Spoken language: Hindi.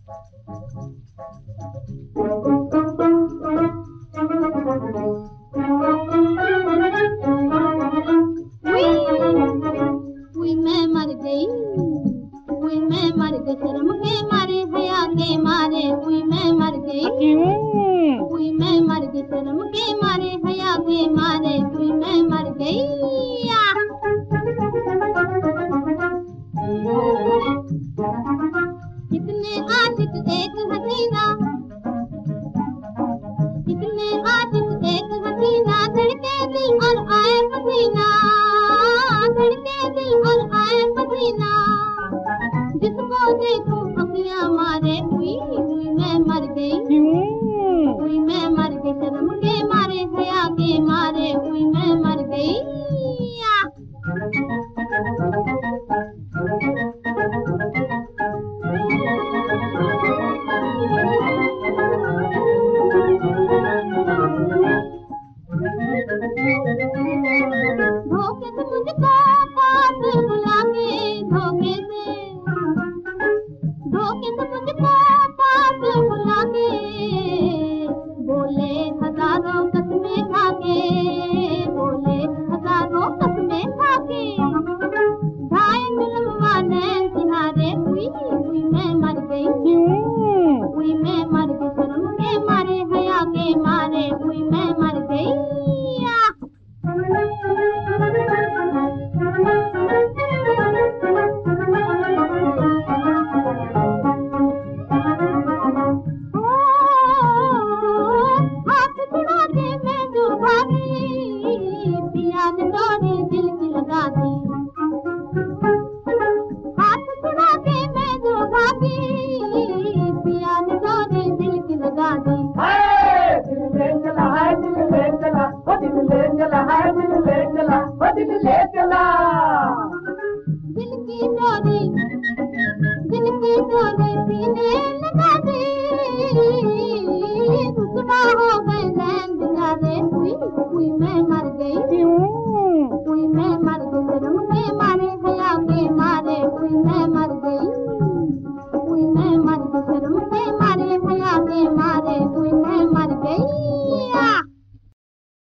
मैं मर गई, मैं मर गई शर्म के मारे, हया के मारे, मैं मर गई, मैं मर गई शर्म के मारे, हया के मारे, मैं मर गई। कितने आशिक एक हसीना, कितने आशिक एक हसीना, धड़के दिल और आए पसीना, धड़के दिल और आए पसीना, जिसको देखो अखियां मारे, हुई मैं मर गई, मैं मर गई शर्म के मारे, हया के मारे, मैं मर गई। धोखे से मुझको पास बुला के, धोखे से मुझको पास बुला के, बोले हजारों कसमें खा के, बोले हजारों कसमें खा के, ढाई जुल्म नैन किनारे, हुई मैं मर गई, मैं मर गई शर्म के मारे, हया के मारे, मैं मर गई। हाथ छुड़ा के मैं जो भागी, पिया ने डोरी दिल की लगा दी, हाथ छुड़ा के मैं जो भागी, पिया ने डोरी दिल की लगा दी। दिल ले चला है, दिल ले चला, दिल ले चला है, दिल ले चला, दिल ले चला।